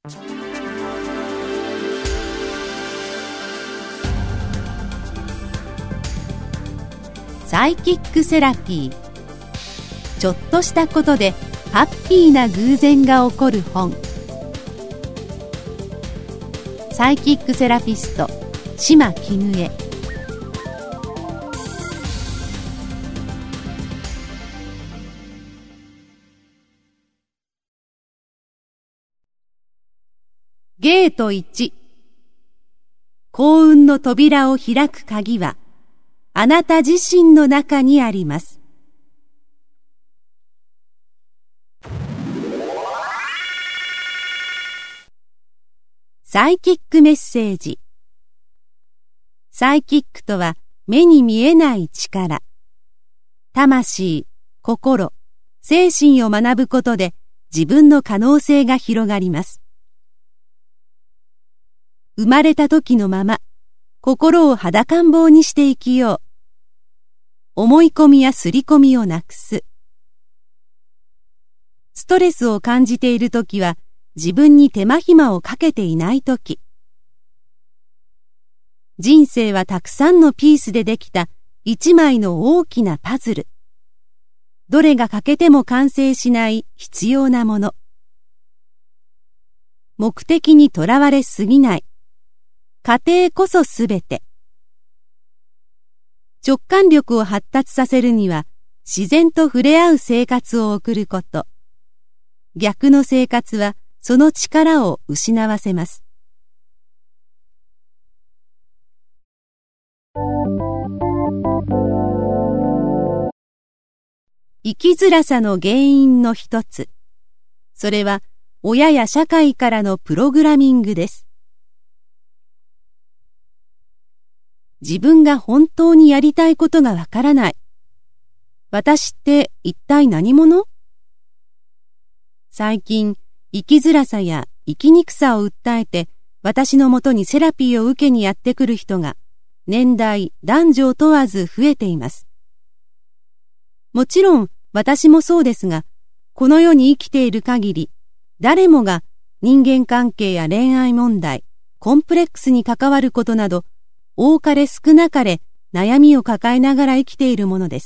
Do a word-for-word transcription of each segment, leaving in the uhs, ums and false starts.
サイキックセラピー。ちょっとしたことでハッピーな偶然が起こる本。サイキックセラピスト島絹江。ゲートいち。幸運の扉を開く鍵はあなた自身の中にあります。サイキックメッセージ。サイキックとは目に見えない力。魂、心、精神を学ぶことで自分の可能性が広がります。生まれた時のまま、心を裸ん坊にして生きよう。思い込みや刷り込みをなくす。ストレスを感じているときは自分に手間暇をかけていないとき。人生はたくさんのピースでできた一枚の大きなパズル。どれが欠けても完成しない必要なもの。目的にとらわれすぎない。過程こそすべて。直感力を発達させるには自然と触れ合う生活を送ること。逆の生活はその力を失わせます。生きづらさの原因の一つ。それは親や社会からのプログラミングです。自分が本当にやりたいことがわからない。私って一体何者？最近、生きづらさや生きにくさを訴えて、私のもとにセラピーを受けにやってくる人が、年代、男女問わず増えています。もちろん、私もそうですが、この世に生きている限り、誰もが人間関係や恋愛問題、コンプレックスに関わることなど、多かれ少なかれ悩みを抱えながら生きているものです。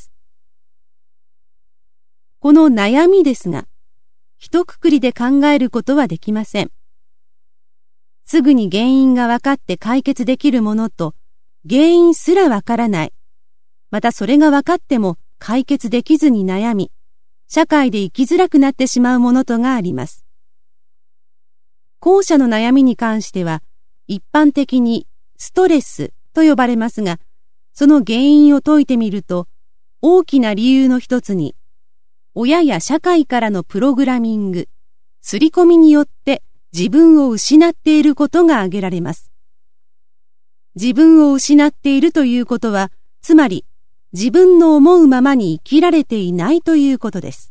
この悩みですが、一括りで考えることはできません。すぐに原因が分かって解決できるものと、原因すら分からない。またそれが分かっても解決できずに悩み、社会で生きづらくなってしまうものとがあります。後者の悩みに関しては、一般的にストレスと呼ばれますが、その原因を解いてみると、大きな理由の一つに、親や社会からのプログラミング、刷り込みによって自分を失っていることが挙げられます。自分を失っているということは、つまり自分の思うままに生きられていないということです。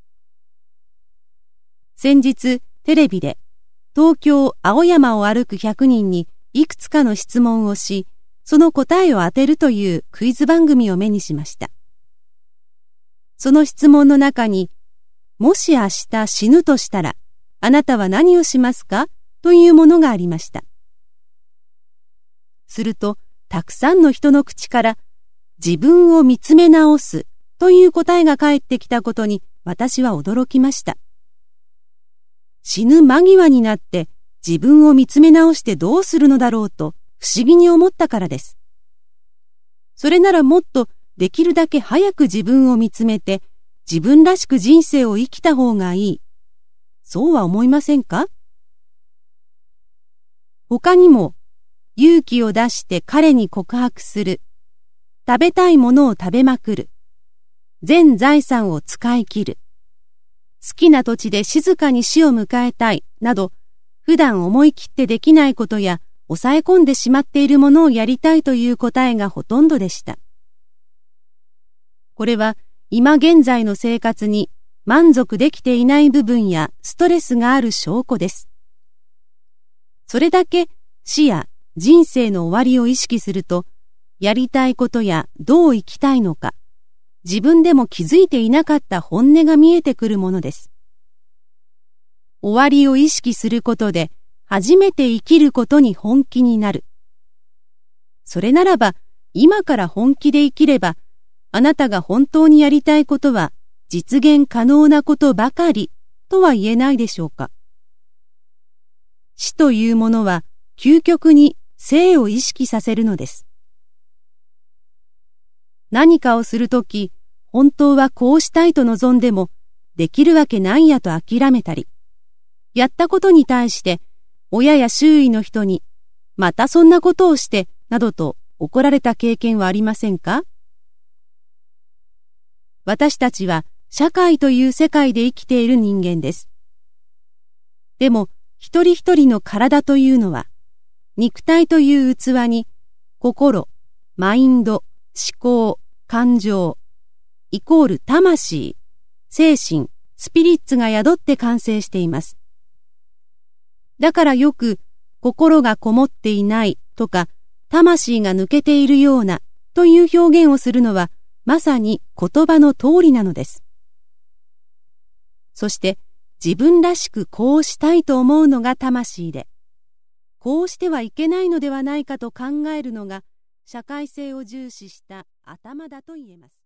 先日、テレビで東京青山を歩くひゃくにんにいくつかの質問をし、その答えを当てるというクイズ番組を目にしました。その質問の中に、もし明日死ぬとしたら、あなたは何をしますか？というものがありました。すると、たくさんの人の口から、自分を見つめ直すという答えが返ってきたことに、私は驚きました。死ぬ間際になって、自分を見つめ直してどうするのだろうと、不思議に思ったからです。それならもっと、できるだけ早く自分を見つめて、自分らしく人生を生きた方がいい。そうは思いませんか？他にも、勇気を出して彼に告白する。食べたいものを食べまくる。全財産を使い切る。好きな土地で静かに死を迎えたい。など、普段思い切ってできないことや、抑え込んでしまっているものをやりたいという答えがほとんどでした。これは今現在の生活に満足できていない部分やストレスがある証拠です。それだけ死や人生の終わりを意識すると、やりたいことやどう生きたいのか、自分でも気づいていなかった本音が見えてくるものです。 終わりを意識することで初めて生きることに本気になる。それならば今から本気で生きれば、あなたが本当にやりたいことは実現可能なことばかりとは言えないでしょうか。死というものは究極に生を意識させるのです。何かをするとき、本当はこうしたいと望んでも、できるわけないやと諦めたり、やったことに対して親や周囲の人に、またそんなことをして、などと怒られた経験はありませんか？私たちは社会という世界で生きている人間です。でも、一人一人の体というのは、肉体という器に、心、マインド、思考、感情、イコール魂、精神、スピリッツが宿って完成しています。だからよく、心がこもっていないとか、魂が抜けているようなという表現をするのは、まさに言葉の通りなのです。そして、自分らしくこうしたいと思うのが魂で、こうしてはいけないのではないかと考えるのが、社会性を重視した頭だと言えます。